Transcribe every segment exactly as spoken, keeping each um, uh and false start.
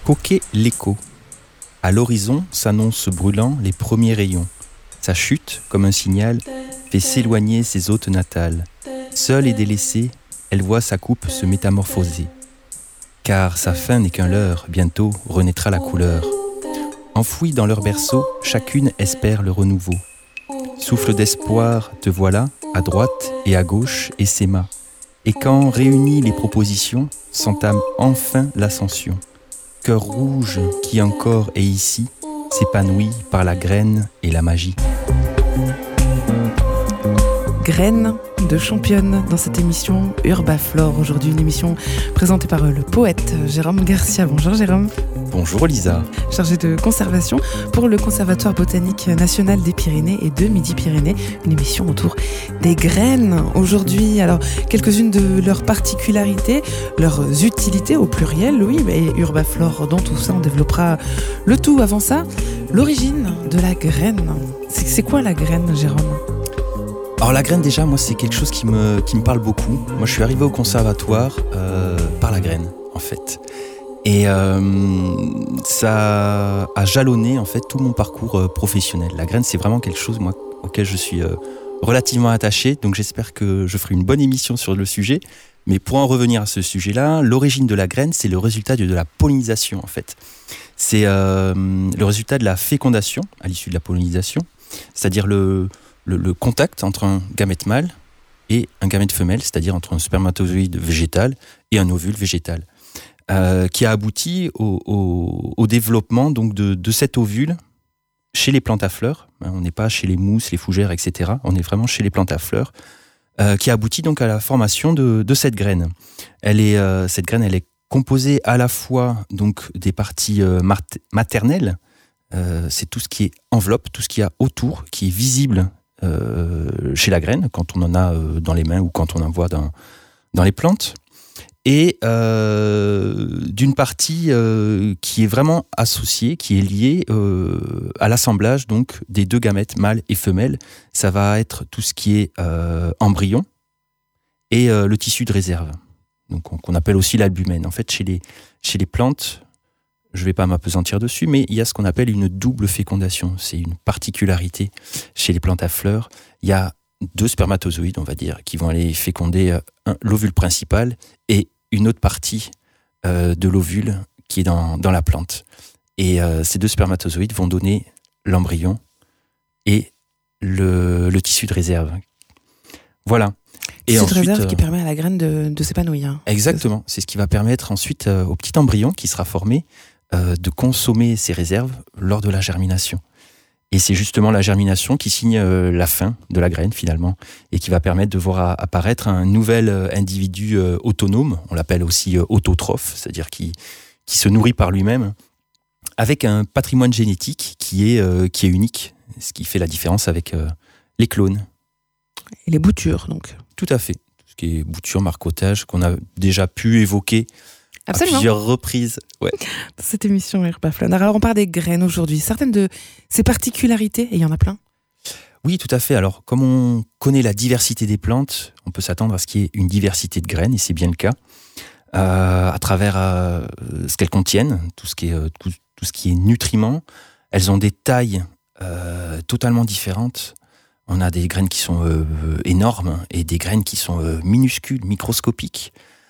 Poké l'écho. À l'horizon s'annoncent brûlant les premiers rayons. Sa chute, comme un signal, fait s'éloigner ses hôtes natales. Seule et délaissée, elle voit sa coupe se métamorphoser. Car sa fin n'est qu'un leurre, bientôt renaîtra la couleur. Enfouies dans leur berceau, chacune espère le renouveau. Souffle d'espoir, te voilà, à droite et à gauche, essaima. Et quand, réunies les propositions, s'entame enfin l'ascension. Cœur rouge qui encore est ici, s'épanouit par la graine et la magie. Graines de championne dans cette émission Urbaflore. Aujourd'hui, une émission présentée par le poète Jérôme Garcia. Bonjour Jérôme. Bonjour Lisa. Chargé de conservation pour le Conservatoire botanique national des Pyrénées et de Midi-Pyrénées. Une émission autour des graines. Aujourd'hui, alors, quelques-unes de leurs particularités, leurs utilités au pluriel, oui, et Urbaflore, dans tout ça, on développera le tout. Avant ça, l'origine de la graine. C'est, c'est quoi la graine, Jérôme ? Alors la graine déjà, moi c'est quelque chose qui me, qui me parle beaucoup. Moi je suis arrivé au conservatoire euh, par la graine en fait. Et euh, ça a jalonné en fait tout mon parcours euh, professionnel. La graine c'est vraiment quelque chose moi, auquel je suis euh, relativement attaché. Donc j'espère que je ferai une bonne émission sur le sujet. Mais pour en revenir à ce sujet-là, l'origine de la graine c'est le résultat de, de la pollinisation en fait. C'est euh, le résultat de la fécondation à l'issue de la pollinisation. C'est-à-dire le... Le, le contact entre un gamète mâle et un gamète femelle, c'est-à-dire entre un spermatozoïde végétal et un ovule végétal, euh, qui a abouti au, au, au développement donc de, de cet ovule chez les plantes à fleurs. On n'est pas chez les mousses, les fougères, et cetera. On est vraiment chez les plantes à fleurs, euh, qui a abouti donc à la formation de, de cette graine. Elle est, euh, cette graine, elle est composée à la fois donc des parties euh, mat- maternelles, euh, c'est tout ce qui est enveloppe, tout ce qu'il y a autour, qui est visible Euh, chez la graine, quand on en a euh, dans les mains ou quand on en voit dans, dans les plantes, et euh, d'une partie euh, qui est vraiment associée, qui est liée euh, à l'assemblage donc des deux gamètes, mâles et femelles. Ça va être tout ce qui est euh, embryon et euh, le tissu de réserve, donc on, qu'on appelle aussi l'albumène. En fait, chez les, chez les plantes, je ne vais pas m'apesantir dessus, mais il y a ce qu'on appelle une double fécondation. C'est une particularité chez les plantes à fleurs. Il y a deux spermatozoïdes, on va dire, qui vont aller féconder un, l'ovule principal et une autre partie euh, de l'ovule qui est dans, dans la plante. Et euh, ces deux spermatozoïdes vont donner l'embryon et le, le tissu de réserve. Voilà. Et tissu ensuite, de réserve euh, qui permet à la graine de, de s'épanouir. Exactement. C'est ce qui va permettre ensuite euh, au petit embryon qui sera formé Euh, de consommer ces réserves lors de la germination. Et c'est justement la germination qui signe euh, la fin de la graine finalement et qui va permettre de voir apparaître un nouvel euh, individu euh, autonome, on l'appelle aussi euh, autotrophe, c'est-à-dire qui, qui se nourrit par lui-même, avec un patrimoine génétique qui est, euh, qui est unique, ce qui fait la différence avec euh, les clones. Et les boutures donc. Tout à fait. Tout ce qui est bouture, marcottage, qu'on a déjà pu évoquer Absolument. À plusieurs reprises. Ouais. Dans cette émission Urbaflore. Alors on parle des graines aujourd'hui. Certaines de ces particularités, et il y en a plein. Oui, tout à fait. Alors, comme on connaît la diversité des plantes, on peut s'attendre à ce qu'il y ait une diversité de graines, et c'est bien le cas, euh, à travers euh, ce qu'elles contiennent, tout ce qui est, euh, tout, tout ce qui est nutriments. Elles ont des tailles euh, totalement différentes. On a des graines qui sont euh, énormes et des graines qui sont euh, minuscules, microscopiques.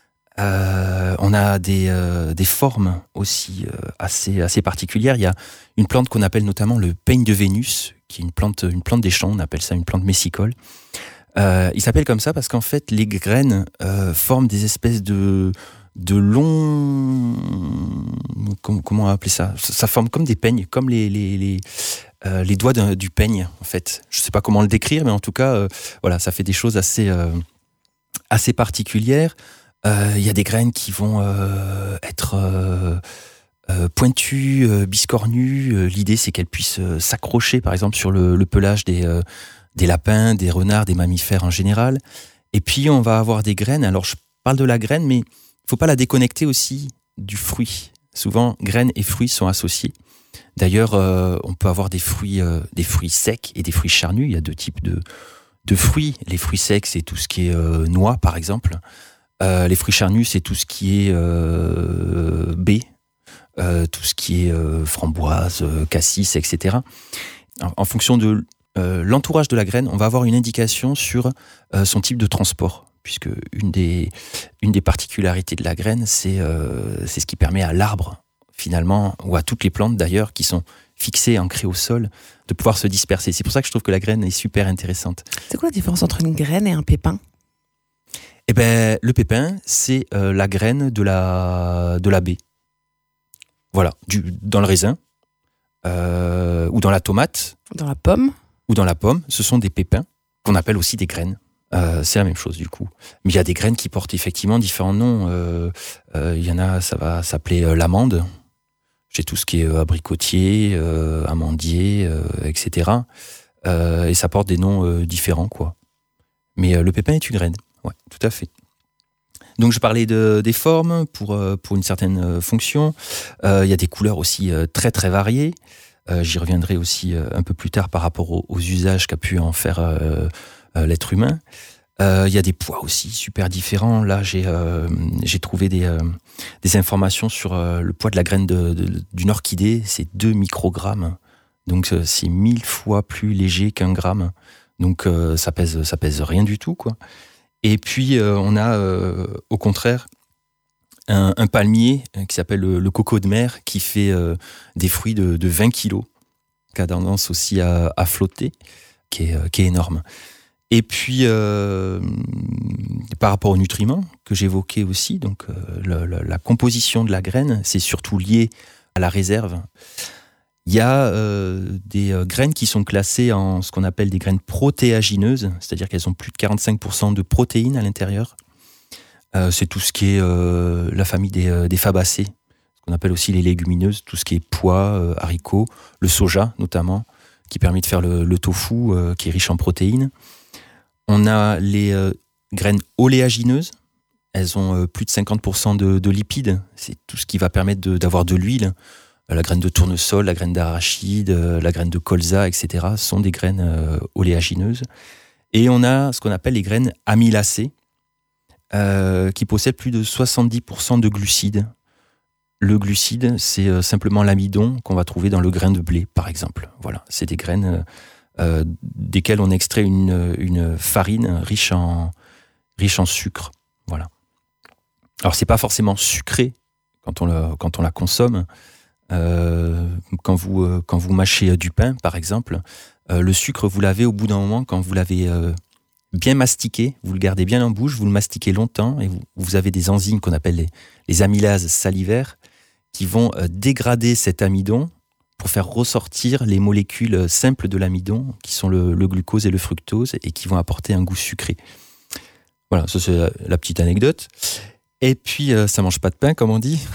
Euh, on a des, euh, des formes aussi euh, assez, assez particulières. Il y a une plante qu'on appelle notamment le peigne de Vénus, qui est une plante, une plante des champs, on appelle ça une plante messicole. Euh, il s'appelle comme ça parce qu'en fait, les graines euh, forment des espèces de, de longs... Comment, comment appeler ça ? Ça forme comme des peignes, comme les, les, les, euh, les doigts d'un, du peigne, en fait. Je ne sais pas comment le décrire, mais en tout cas, euh, voilà, ça fait des choses assez, euh, assez particulières. Il euh, y a des graines qui vont euh, être euh, euh, pointues, euh, biscornues. Euh, l'idée, c'est qu'elles puissent euh, s'accrocher, par exemple, sur le, le pelage des, euh, des lapins, des renards, des mammifères en général. Et puis, on va avoir des graines. Alors, je parle de la graine, mais il ne faut pas la déconnecter aussi du fruit. Souvent, graines et fruits sont associés. D'ailleurs, euh, on peut avoir des fruits, euh, des fruits secs et des fruits charnus. Il y a deux types de, de fruits. Les fruits secs, c'est tout ce qui est euh, noix, par exemple. Euh, les fruits charnus, c'est tout ce qui est euh, baies, euh, tout ce qui est euh, framboise, euh, cassis, et cetera. En, en fonction de euh, l'entourage de la graine, on va avoir une indication sur euh, son type de transport, puisque une des, une des particularités de la graine, c'est, euh, c'est ce qui permet à l'arbre, finalement, ou à toutes les plantes d'ailleurs, qui sont fixées, ancrées au sol, de pouvoir se disperser. C'est pour ça que je trouve que la graine est super intéressante. C'est quoi la différence entre une graine et un pépin ? Eh ben, le pépin, c'est euh, la graine de la, de la baie. Voilà, du, dans le raisin, euh, ou dans la tomate. Dans la pomme. Ou dans la pomme, ce sont des pépins, qu'on appelle aussi des graines. Euh, c'est la même chose du coup. Mais il y a des graines qui portent effectivement différents noms. Il euh, euh, y en a, ça va s'appeler euh, l'amande. J'ai tout ce qui est euh, abricotier, euh, amandier, euh, et cetera. Euh, et ça porte des noms euh, différents, quoi. Mais euh, le pépin est une graine. Ouais, tout à fait. Donc je parlais de, des formes pour, euh, pour une certaine euh, fonction. Euh, il y a des couleurs aussi euh, très très variées. Euh, j'y reviendrai aussi euh, un peu plus tard par rapport aux, aux usages qu'a pu en faire euh, euh, l'être humain. Euh, il y a des poids aussi super différents. Là, j'ai, euh, j'ai trouvé des, euh, des informations sur euh, le poids de la graine de, de, d'une orchidée. C'est deux microgrammes. Donc euh, c'est mille fois plus léger qu'un gramme. Donc euh, ça pèse, ça pèse rien du tout, quoi. Et puis, euh, on a, euh, au contraire, un, un palmier qui s'appelle le, le coco de mer, qui fait euh, des fruits de, de vingt kilos, qui a tendance aussi à, à flotter, qui est, euh, qui est énorme. Et puis, euh, par rapport aux nutriments que j'évoquais aussi, donc euh, le, le, la composition de la graine, c'est surtout lié à la réserve. Il y a euh, des euh, graines qui sont classées en ce qu'on appelle des graines protéagineuses, c'est-à-dire qu'elles ont plus de quarante-cinq pour cent de protéines à l'intérieur. Euh, c'est tout ce qui est euh, la famille des, euh, des fabacées, ce qu'on appelle aussi les légumineuses, tout ce qui est pois, euh, haricots, le soja notamment, qui permet de faire le, le tofu, euh, qui est riche en protéines. On a les euh, graines oléagineuses, elles ont euh, plus de cinquante pour cent de, de lipides, c'est tout ce qui va permettre de, d'avoir de l'huile. La graine de tournesol, la graine d'arachide, la graine de colza, et cetera sont des graines euh, oléagineuses. Et on a ce qu'on appelle les graines amylacées, euh, qui possèdent plus de soixante-dix pour cent de glucides. Le glucide, c'est euh, simplement l'amidon qu'on va trouver dans le grain de blé, par exemple. Voilà, c'est des graines euh, desquelles on extrait une, une farine riche en, riche en sucre. Voilà. Alors, c'est pas forcément sucré quand on, le, quand on la consomme. Euh, quand vous euh, quand vous mâchez du pain, par exemple, euh, le sucre, vous l'avez au bout d'un moment, quand vous l'avez euh, bien mastiqué, vous le gardez bien en bouche, vous le mastiquez longtemps, et vous, vous avez des enzymes qu'on appelle les, les amylases salivaires qui vont euh, dégrader cet amidon pour faire ressortir les molécules simples de l'amidon, qui sont le, le glucose et le fructose, et qui vont apporter un goût sucré. Voilà, ça c'est la, la petite anecdote. Et puis, euh, ça mange pas de pain, comme on dit.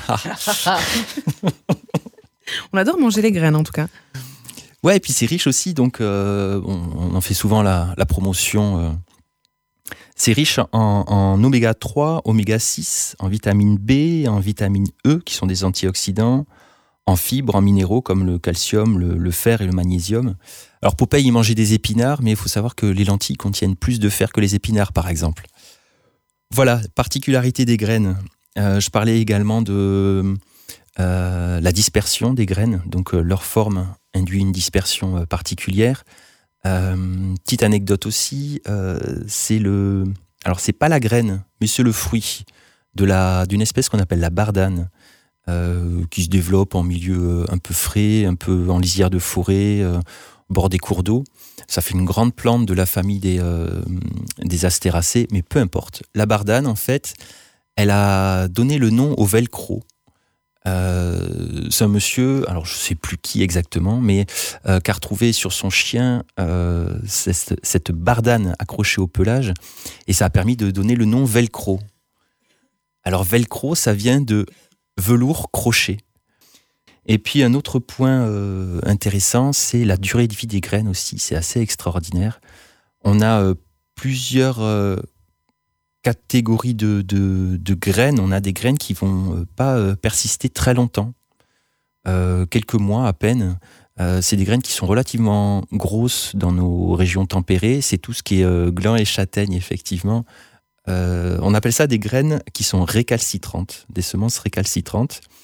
On adore manger les graines, en tout cas. Ouais, et puis c'est riche aussi, donc euh, on, on en fait souvent la, la promotion. Euh. C'est riche en, en oméga trois, oméga six, en vitamine B, en vitamine E, qui sont des antioxydants, en fibres, en minéraux comme le calcium, le, le fer et le magnésium. Alors Popeye, il mangeait des épinards, mais il faut savoir que les lentilles contiennent plus de fer que les épinards, par exemple. Voilà, particularité des graines. Euh, je parlais également de euh, la dispersion des graines, donc euh, leur forme induit une dispersion euh, particulière. Euh, petite anecdote aussi, euh, c'est le, alors c'est pas la graine, mais c'est le fruit de la d'une espèce qu'on appelle la bardane, euh, qui se développe en milieu un peu frais, un peu en lisière de forêt, euh, au bord des cours d'eau. Ça fait une grande plante de la famille des, euh, des astéracées, mais peu importe. La bardane, en fait, elle a donné le nom au velcro. Euh, c'est un monsieur, alors je ne sais plus qui exactement, mais euh, qui a retrouvé sur son chien euh, cette, cette bardane accrochée au pelage, et ça a permis de donner le nom velcro. Alors velcro, ça vient de velours crochet. Et puis un autre point euh, intéressant, c'est la durée de vie des graines aussi, c'est assez extraordinaire. On a euh, plusieurs euh, catégories de, de, de graines. On a des graines qui vont euh, pas euh, persister très longtemps, euh, quelques mois à peine. Euh, c'est des graines qui sont relativement grosses dans nos régions tempérées. C'est tout ce qui est euh, gland et châtaigne, effectivement. Euh, on appelle ça des graines qui sont récalcitrantes, des semences récalcitrantes.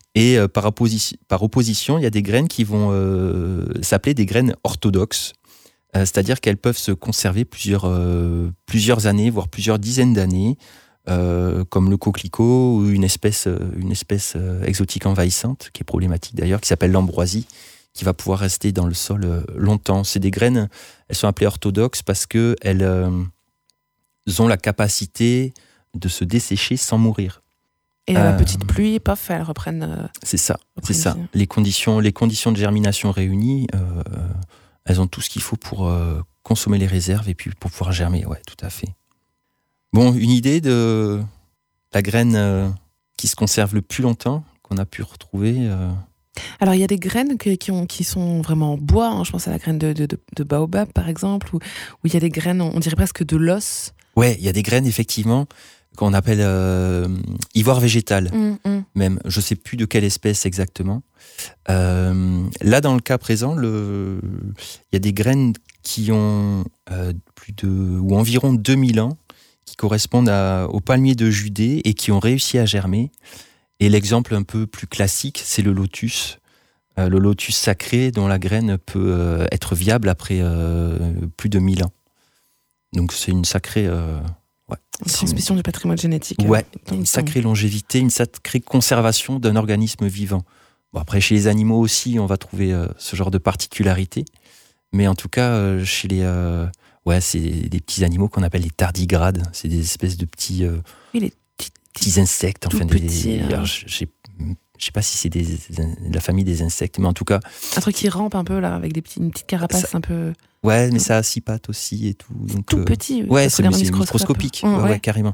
Et euh, par, opposi- par opposition, il y a des graines qui vont euh, s'appeler des graines orthodoxes. Euh, c'est-à-dire qu'elles peuvent se conserver plusieurs, euh, plusieurs années, voire plusieurs dizaines d'années, euh, comme le coquelicot ou une espèce, une espèce euh, exotique envahissante, qui est problématique d'ailleurs, qui s'appelle l'ambroisie, qui va pouvoir rester dans le sol euh, longtemps. C'est des graines, elles sont appelées orthodoxes parce qu'elles euh, ont la capacité de se dessécher sans mourir. Et à la euh, petite pluie, paf, elles reprennent. Euh, c'est ça, reprennent c'est ça. Les conditions, les conditions de germination réunies, euh, elles ont tout ce qu'il faut pour euh, consommer les réserves et puis pour pouvoir germer. Ouais, tout à fait. Bon, une idée de la graine euh, qui se conserve le plus longtemps, qu'on a pu retrouver. Euh... Alors, il y a des graines que, qui, ont, qui sont vraiment en bois. Hein. Je pense à la graine de, de, de baobab, par exemple, où, où il y a des graines, on dirait presque de l'os. Ouais, il y a des graines, effectivement, qu'on appelle euh, ivoire végétal, mmh, mmh. même. Je ne sais plus de quelle espèce exactement. Euh, là, dans le cas présent, le... il y a des graines qui ont euh, plus de, ou environ deux mille ans, qui correspondent à, au palmier de Judée et qui ont réussi à germer. Et l'exemple un peu plus classique, c'est le lotus. Euh, le lotus sacré, dont la graine peut euh, être viable après euh, plus de mille ans. Donc c'est une sacrée... Euh, ouais, une transmission une... du patrimoine génétique. Ouais, euh, une sacrée longévité, une sacrée conservation d'un organisme vivant. Bon, après, chez les animaux aussi, on va trouver euh, ce genre de particularité. Mais en tout cas, euh, chez les... Euh, ouais, c'est des petits animaux qu'on appelle les tardigrades. C'est des espèces de petits... Euh, oui, les petits, petits insectes. Enfin, des, petits, des, alors, je ne sais pas si c'est des, de la famille des insectes, mais en tout cas... Un truc qui rampe un peu, là, avec des petits, une petite carapace ça, un peu... Ouais, mais ça a six pattes aussi et tout. Donc, tout euh, petit. Ouais, c'est, c'est microscopique. Mmh, ouais, ouais. ouais, carrément.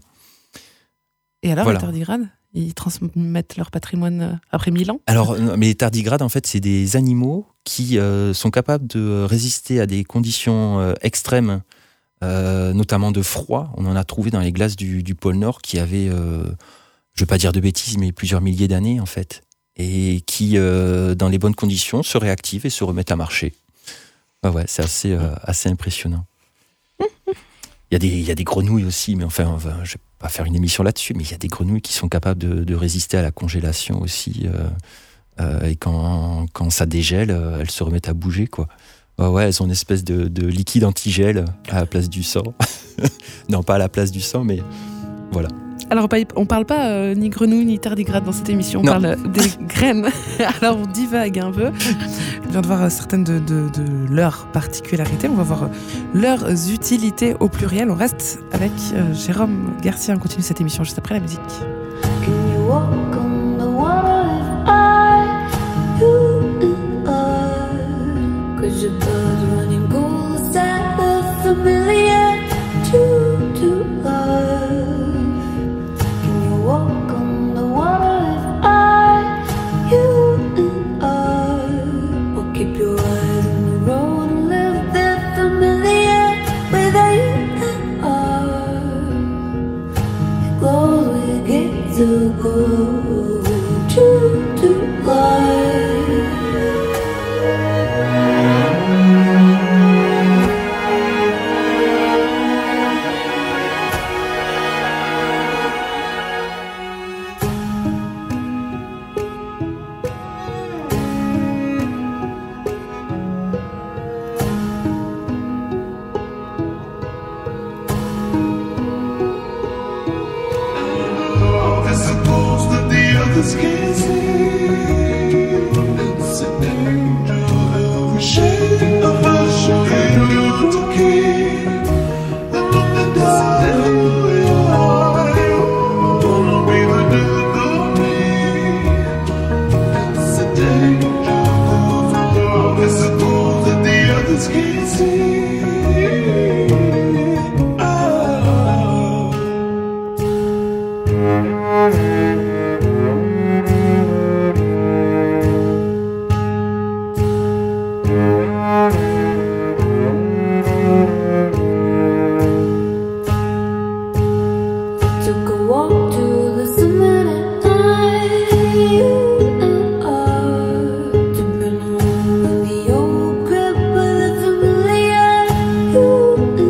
Et alors, voilà. Les tardigrades, ils transmettent leur patrimoine après mille ans ? Alors, mais les tardigrades, en fait, c'est des animaux qui euh, sont capables de résister à des conditions euh, extrêmes, euh, notamment de froid. On en a trouvé dans les glaces du, du pôle Nord qui avaient, euh, je ne veux pas dire de bêtises, mais plusieurs milliers d'années, en fait. Et qui, euh, dans les bonnes conditions, se réactivent et se remettent à marcher. Ah ouais, c'est assez, euh, assez impressionnant. Il y a des, il y a des grenouilles aussi, mais enfin, on va, je ne vais pas faire une émission là-dessus, mais il y a des grenouilles qui sont capables de, de résister à la congélation aussi. Euh, euh, et quand, quand ça dégèle, euh, elles se remettent à bouger, quoi. Ouais, ouais, elles ont une espèce de, de liquide antigel à la place du sang. Non, pas à la place du sang, mais voilà. Alors, on ne parle pas euh, ni grenouille ni tardigrade dans cette émission, on non. parle des graines. Alors, on divague un peu. On vient de voir certaines de, de, de leurs particularités. On va voir leurs utilités au pluriel. On reste avec euh, Jérôme Garcia. On continue cette émission juste après la musique. Can you walk on the water if I, you and I, 'cause your blood running goes at the familiar to, to love. Walk on the water if I, you and I, or keep your eyes on the road and live there familiar with you and I. It glows with gates of gold, true to life.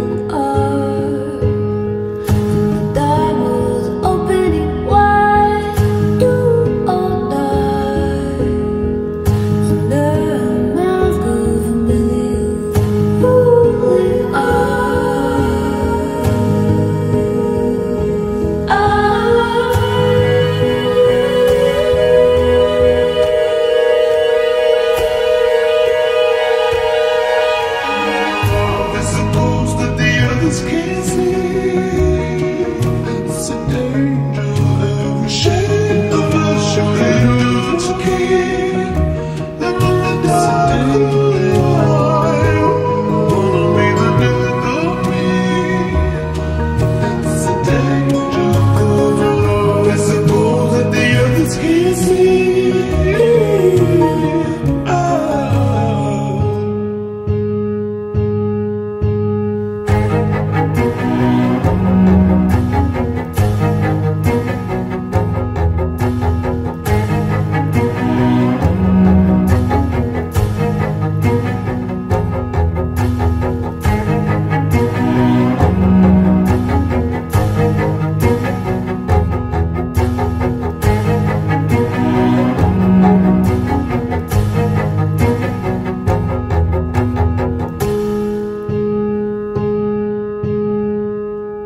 Why?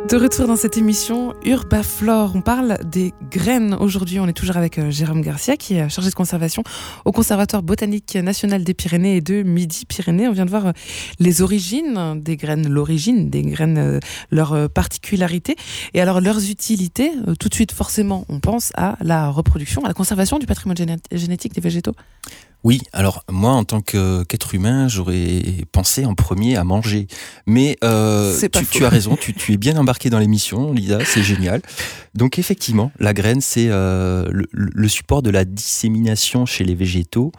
De retour dans cette émission Urbaflore, on parle des graines. Aujourd'hui, on est toujours avec euh, Jérôme Garcia, qui est chargé de conservation au Conservatoire botanique national des Pyrénées et de Midi-Pyrénées. On vient de voir euh, les origines des graines, l'origine des graines, euh, leurs euh, particularités et alors leurs utilités. Euh, tout de suite, forcément, on pense à la reproduction, à la conservation du patrimoine géné- génétique des végétaux. Oui, alors moi en tant que, qu'être humain, j'aurais pensé en premier à manger. Mais euh, tu, tu as raison, tu, tu es bien embarqué dans l'émission, Lisa, c'est génial. Donc effectivement, la graine, c'est euh, le, le support de la dissémination chez les végétaux.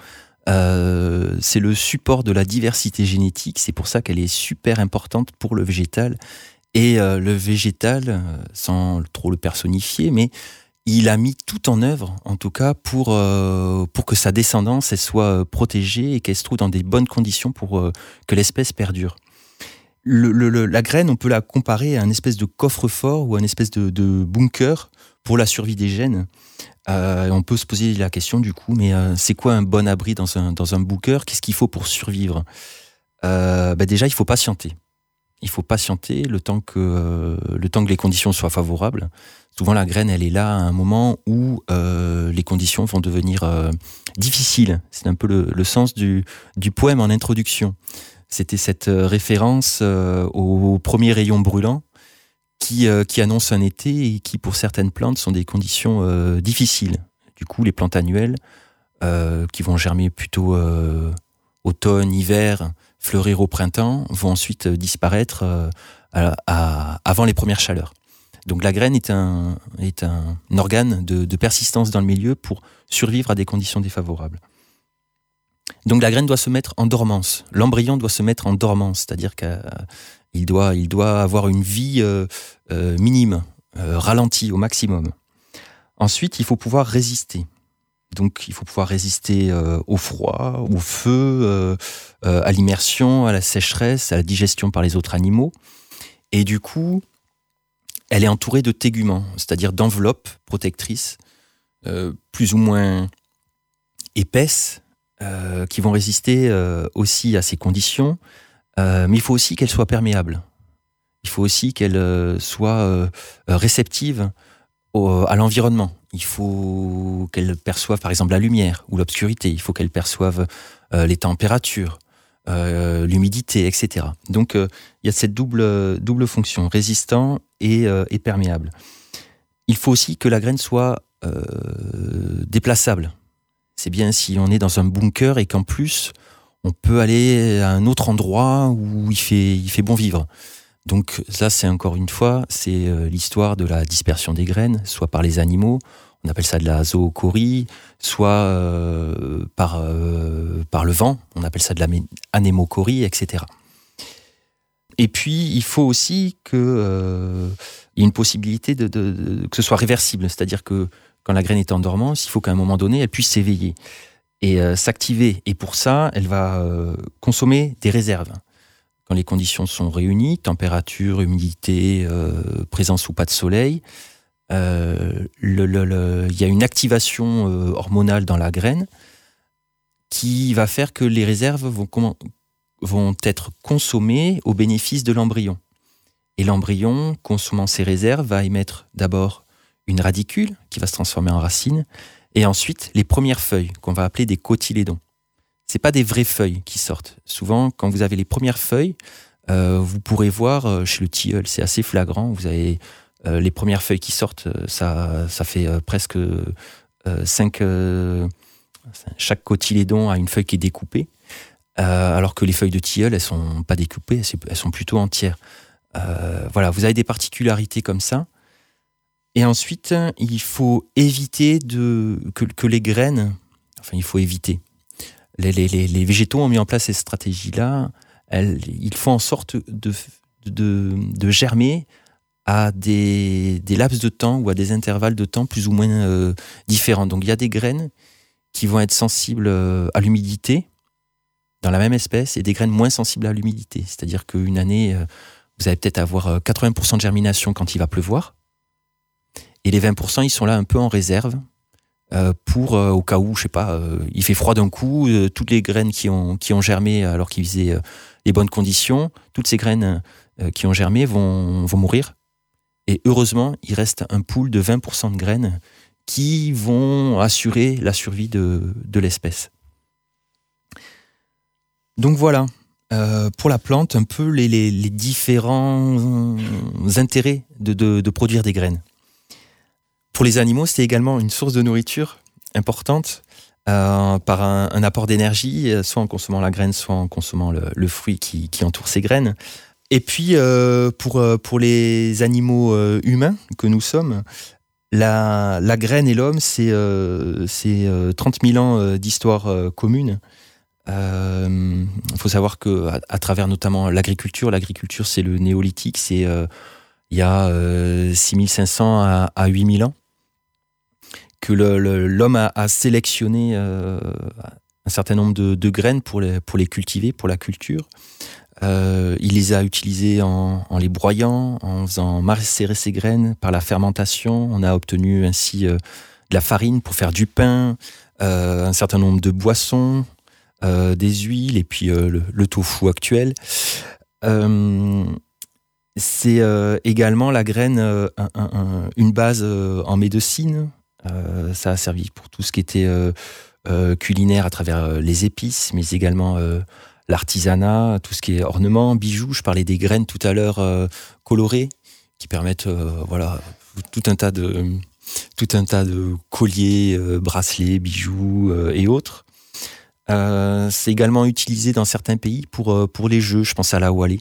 Euh, c'est le support de la diversité génétique, c'est pour ça qu'elle est super importante pour le végétal. Et euh, le végétal, sans trop le personnifier, mais il a mis tout en œuvre, en tout cas, pour, euh, pour que sa descendance elle soit protégée et qu'elle se trouve dans des bonnes conditions pour euh, que l'espèce perdure. Le, le, le, la graine, on peut la comparer à un espèce de coffre-fort ou un espèce de, de bunker pour la survie des gènes. Euh, on peut se poser la question du coup, mais euh, c'est quoi un bon abri dans un, dans un bunker ? Qu'est-ce qu'il faut pour survivre ? euh, bah Déjà, il faut patienter. Il faut patienter le temps que, euh, le temps que les conditions soient favorables. Souvent, la graine, elle est là à un moment où euh, les conditions vont devenir euh, difficiles. C'est un peu le, le sens du, du poème en introduction. C'était cette euh, référence euh, aux premiers rayons brûlants qui, euh, qui annoncent un été et qui, pour certaines plantes, sont des conditions euh, difficiles. Du coup, les plantes annuelles, euh, qui vont germer plutôt euh, automne, hiver, fleurir au printemps, vont ensuite disparaître euh, à, à, avant les premières chaleurs. Donc la graine est un, est un organe de, de persistance dans le milieu pour survivre à des conditions défavorables. Donc la graine doit se mettre en dormance. L'embryon doit se mettre en dormance, c'est-à-dire qu'il doit, il doit avoir une vie euh, euh, minime, euh, ralentie au maximum. Ensuite, il faut pouvoir résister. Donc il faut pouvoir résister euh, au froid, au feu, euh, euh, à l'immersion, à la sécheresse, à la digestion par les autres animaux. Et du coup, elle est entourée de téguments, c'est-à-dire d'enveloppes protectrices, euh, plus ou moins épaisses, euh, qui vont résister euh, aussi à ces conditions. Euh, mais il faut aussi qu'elle soit perméable. Il faut aussi qu'elle euh, soit euh, réceptive au, à l'environnement. Il faut qu'elle perçoive par exemple la lumière ou l'obscurité. Il faut qu'elle perçoive euh, les températures, euh, l'humidité, et cetera. Donc euh, il y a cette double, double fonction, résistant et, euh, et perméable. Il faut aussi que la graine soit euh, déplaçable. C'est bien si on est dans un bunker et qu'en plus on peut aller à un autre endroit où il fait, il fait bon vivre. Donc ça, c'est encore une fois, c'est euh, l'histoire de la dispersion des graines, soit par les animaux, on appelle ça de la zoochorie, soit euh, par, euh, par le vent, on appelle ça de l'anémochorie, et cetera. Et puis, il faut aussi qu'il euh, y ait une possibilité de, de, de, que ce soit réversible, c'est-à-dire que quand la graine est en dormance, il faut qu'à un moment donné, elle puisse s'éveiller et euh, s'activer. Et pour ça, elle va euh, consommer des réserves. Quand les conditions sont réunies, température, humidité, euh, présence ou pas de soleil, euh, le, le, le, il y a une activation euh, hormonale dans la graine qui va faire que les réserves vont, comment, vont être consommées au bénéfice de l'embryon. Et l'embryon, consommant ces réserves, va émettre d'abord une radicule qui va se transformer en racine, et ensuite les premières feuilles qu'on va appeler des cotylédons. C'est pas des vraies feuilles qui sortent. Souvent, quand vous avez les premières feuilles, euh, vous pourrez voir euh, chez le tilleul, c'est assez flagrant. Vous avez euh, les premières feuilles qui sortent, ça, ça fait euh, presque euh, cinq. Euh, chaque cotylédon a une feuille qui est découpée, euh, alors que les feuilles de tilleul, elles sont pas découpées, elles sont plutôt entières. Euh, voilà, vous avez des particularités comme ça. Et ensuite, il faut éviter de que, que les graines, enfin, il faut éviter. Les, les, les végétaux ont mis en place ces stratégies-là. Elles, ils font en sorte de, de, de germer à des, des laps de temps ou à des intervalles de temps plus ou moins euh, différents. Donc il y a des graines qui vont être sensibles à l'humidité dans la même espèce et des graines moins sensibles à l'humidité. C'est-à-dire qu'une année, vous allez peut-être avoir quatre-vingts pour cent de germination quand il va pleuvoir. Et les vingt pour cent, ils sont là un peu en réserve. Euh, pour euh, au cas où, je sais pas, euh, il fait froid d'un coup, euh, toutes les graines qui ont qui ont germé alors qu'ils faisaient euh, les bonnes conditions, toutes ces graines euh, qui ont germé vont vont mourir Et heureusement, il reste un pool de vingt pour cent de graines qui vont assurer la survie de, de l'espèce. Donc voilà, euh, pour la plante, un peu les, les, les différents intérêts de, de, de produire des graines. Pour les animaux, c'est également une source de nourriture importante euh, par un, un apport d'énergie, soit en consommant la graine, soit en consommant le, le fruit qui, qui entoure ces graines. Et puis, euh, pour, pour les animaux euh, humains que nous sommes, la, la graine et l'homme, c'est, euh, c'est euh, trente mille ans euh, d'histoire euh, commune. Il euh, faut savoir qu'à à travers notamment l'agriculture, l'agriculture c'est le néolithique, c'est euh, il y a euh, six mille cinq cents à, à huit mille ans que le, le, l'homme a, a sélectionné euh, un certain nombre de, de graines pour les, pour les cultiver, pour la culture. Euh, il les a utilisées en, en les broyant, en faisant macérer ces graines par la fermentation. On a obtenu ainsi euh, de la farine pour faire du pain, euh, un certain nombre de boissons, Euh, des huiles et puis euh, le, le tofu actuel. Euh, c'est euh, également la graine euh, un, un, un, une base euh, en médecine. Euh, ça a servi pour tout ce qui était euh, euh, culinaire à travers euh, les épices, mais également euh, l'artisanat, tout ce qui est ornement, bijoux. Je parlais des graines tout à l'heure euh, colorées qui permettent euh, voilà, tout un tas de, tout un tas de colliers, euh, bracelets, bijoux euh, et autres. Euh, c'est également utilisé dans certains pays pour, euh, pour les jeux. Je pense à la Wally,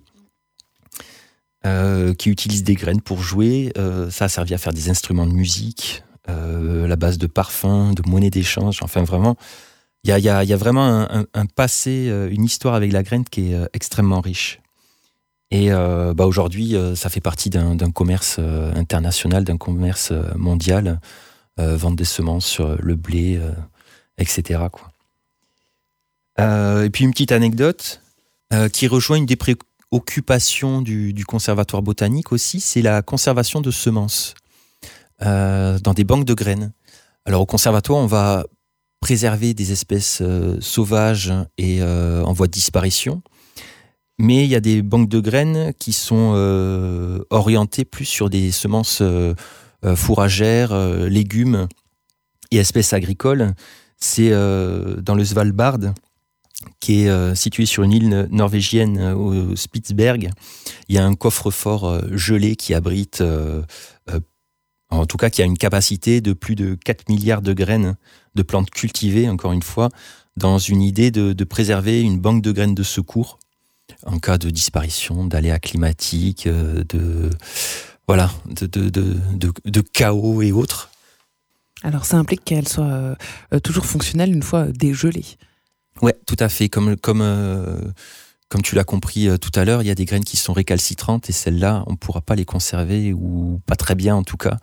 euh, qui utilise des graines pour jouer. Euh, ça a servi à faire des instruments de musique, euh, la base de parfums, de monnaie d'échange. Enfin, vraiment, il y a, y a, y a vraiment un, un, un passé, une histoire avec la graine qui est euh, extrêmement riche. Et euh, bah aujourd'hui, euh, ça fait partie d'un, d'un commerce euh, international, d'un commerce euh, mondial, euh, vendre des semences sur le blé, euh, et cetera, quoi. Euh, et puis une petite anecdote euh, qui rejoint une des préoccupations du, du conservatoire botanique aussi, c'est la conservation de semences euh, dans des banques de graines. Alors au conservatoire, on va préserver des espèces euh, sauvages et euh, en voie de disparition, mais il y a des banques de graines qui sont euh, orientées plus sur des semences euh, fourragères, euh, légumes et espèces agricoles. C'est euh, dans le Svalbard, qui est euh, situé sur une île norvégienne euh, au Spitsberg. Il y a un coffre-fort euh, gelé qui abrite, euh, euh, en tout cas qui a une capacité de plus de quatre milliards de graines de plantes cultivées, encore une fois, dans une idée de, de préserver une banque de graines de secours en cas de disparition, d'aléas climatiques, euh, de, voilà, de, de, de, de, de chaos et autres. Alors ça implique qu'elle soit euh, toujours fonctionnelle une fois dégelée. Ouais, tout à fait. Comme, comme, euh, comme tu l'as compris euh, tout à l'heure, il y a des graines qui sont récalcitrantes et celles-là, on ne pourra pas les conserver, ou pas très bien en tout cas.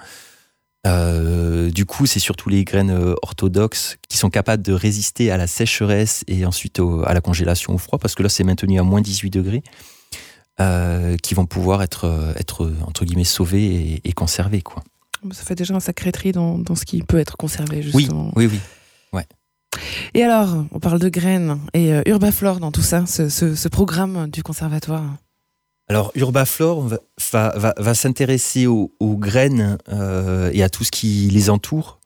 Euh, du coup, c'est surtout les graines euh, orthodoxes qui sont capables de résister à la sécheresse et ensuite au, à la congélation au froid, parce que là, c'est maintenu à moins dix-huit degrés, euh, qui vont pouvoir être, être entre guillemets, sauvées et, et conservées, quoi. Ça fait déjà un sacré tri dans, dans ce qui peut être conservé, justement. Oui, oui, oui. Ouais. Et alors, on parle de graines et euh, Urbaflore dans tout ça, ce, ce, ce programme du conservatoire. Alors, Urbaflore va, va, va, va s'intéresser aux, aux graines euh, et à tout ce qui les entoure.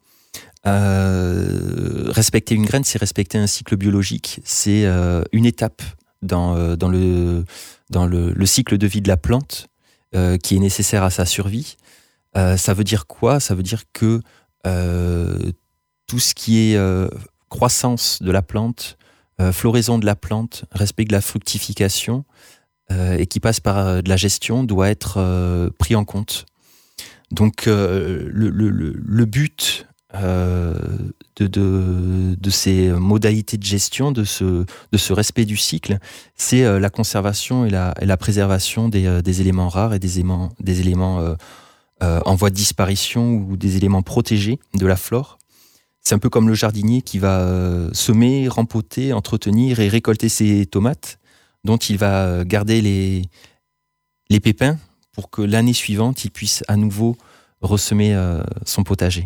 Euh, respecter une graine, c'est respecter un cycle biologique. C'est euh, une étape dans, euh, dans, le, dans le, le cycle de vie de la plante euh, qui est nécessaire à sa survie. Euh, ça veut dire quoi ? Ça veut dire que euh, tout ce qui est euh, croissance de la plante, euh, floraison de la plante, respect de la fructification, euh, et qui passe par euh, de la gestion, doit être euh, pris en compte. Donc euh, le, le, le but euh, de, de, de ces modalités de gestion, de ce, de ce respect du cycle, c'est euh, la conservation et la, et la préservation des, euh, des éléments rares et des éléments, des éléments euh, euh, en voie de disparition ou des éléments protégés de la flore. C'est un peu comme le jardinier qui va euh, semer, rempoter, entretenir et récolter ses tomates, dont il va garder les, les pépins pour que l'année suivante, il puisse à nouveau ressemer euh, son potager.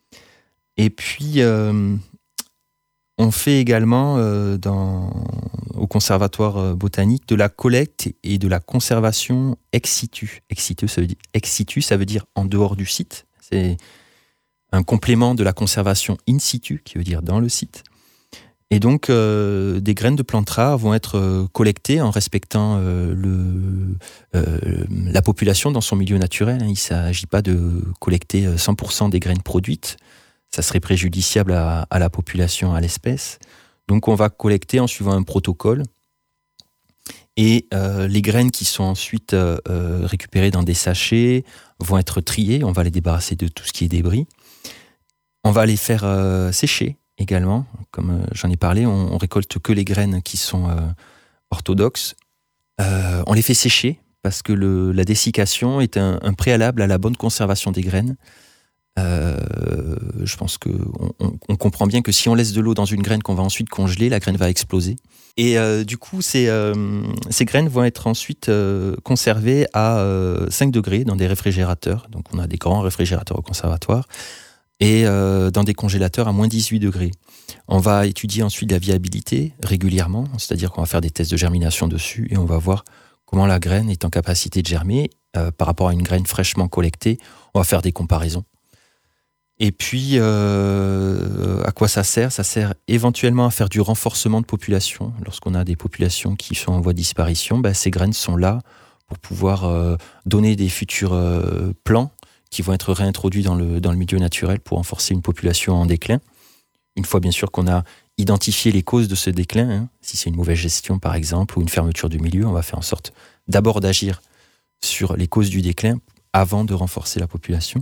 Et puis, euh, on fait également, euh, dans, au conservatoire botanique de la collecte et de la conservation ex situ. Ex situ, ça veut dire, ex situ, ça veut dire en dehors du site. C'est un complément de la conservation in situ, qui veut dire dans le site. Et donc, euh, des graines de plantes rares vont être euh, collectées en respectant euh, le, euh, la population dans son milieu naturel. Il ne s'agit pas de collecter cent pour cent des graines produites. Ça serait préjudiciable à, à la population, à l'espèce. Donc, on va collecter en suivant un protocole. Et euh, les graines qui sont ensuite euh, récupérées dans des sachets vont être triées. On va les débarrasser de tout ce qui est débris. On va les faire euh, sécher également. Comme euh, j'en ai parlé, on, on récolte que les graines qui sont euh, orthodoxes. Euh, on les fait sécher parce que le, la dessiccation est un, un préalable à la bonne conservation des graines. Euh, je pense qu'on on, on comprend bien que si on laisse de l'eau dans une graine qu'on va ensuite congeler, la graine va exploser. Et euh, du coup, ces, euh, ces graines vont être ensuite euh, conservées à euh, cinq degrés dans des réfrigérateurs. Donc on a des grands réfrigérateurs au conservatoire. Et euh, dans des congélateurs à moins dix-huit degrés. On va étudier ensuite la viabilité régulièrement, c'est-à-dire qu'on va faire des tests de germination dessus et on va voir comment la graine est en capacité de germer euh, par rapport à une graine fraîchement collectée. On va faire des comparaisons. Et puis, euh, à quoi ça sert ? Ça sert éventuellement à faire du renforcement de population. Lorsqu'on a des populations qui sont en voie de disparition, ben, ces graines sont là pour pouvoir euh, donner des futurs euh, plants qui vont être réintroduits dans le, dans le milieu naturel pour renforcer une population en déclin. Une fois bien sûr qu'on a identifié les causes de ce déclin, hein, si c'est une mauvaise gestion par exemple, ou une fermeture du milieu, on va faire en sorte d'abord d'agir sur les causes du déclin avant de renforcer la population.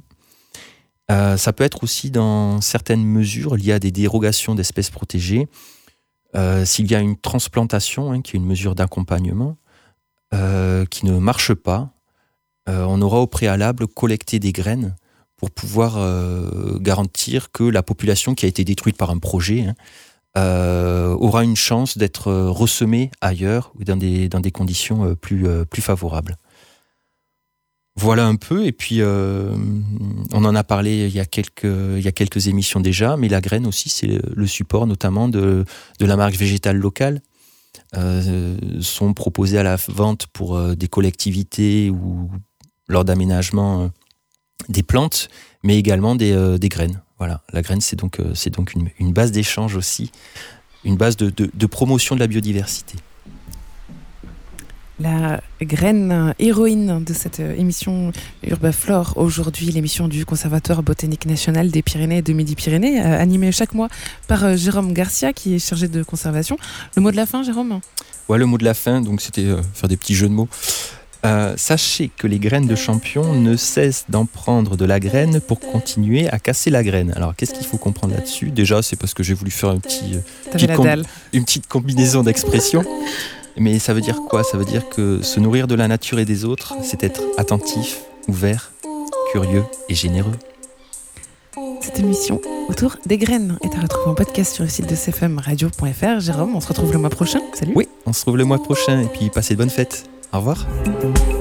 Euh, ça peut être aussi dans certaines mesures liées à des dérogations d'espèces protégées. Euh, s'il y a une transplantation, hein, qui est une mesure d'accompagnement, euh, qui ne marche pas, euh, on aura au préalable collecté des graines pour pouvoir euh, garantir que la population qui a été détruite par un projet hein, euh, aura une chance d'être ressemée ailleurs ou dans des, dans des conditions plus, euh, plus favorables. Voilà un peu, et puis euh, on en a parlé il y a, quelques, il y a quelques émissions déjà, mais la graine aussi, c'est le support notamment de, de la marque végétale locale. Euh, sont proposées à la vente pour euh, des collectivités ou lors d'aménagement euh, des plantes, mais également des, euh, des graines. Voilà, la graine, c'est donc, euh, c'est donc une, une base d'échange aussi, une base de, de, de promotion de la biodiversité. La graine héroïne de cette émission Urbaflore, aujourd'hui l'émission du Conservatoire botanique national des Pyrénées et de Midi-Pyrénées, euh, animée chaque mois par euh, Jérôme Garcia qui est chargé de conservation. Le mot de la fin, Jérôme ? Ouais, le mot de la fin, donc c'était euh, faire des petits jeux de mots. Euh, sachez que les graines de champion ne cessent d'en prendre de la graine pour continuer à casser la graine. Alors qu'est-ce qu'il faut comprendre là-dessus ? Déjà, c'est parce que j'ai voulu faire un petit, euh, petite, com- une petite combinaison d'expressions. Mais ça veut dire quoi ? Ça veut dire que se nourrir de la nature et des autres, c'est être attentif, ouvert, curieux et généreux. Cette émission autour des graines est à retrouver en podcast sur le site de c f m radio point f r. Jérôme, on se retrouve le mois prochain. Salut. Oui, on se retrouve le mois prochain et puis passez de bonnes fêtes. Au revoir.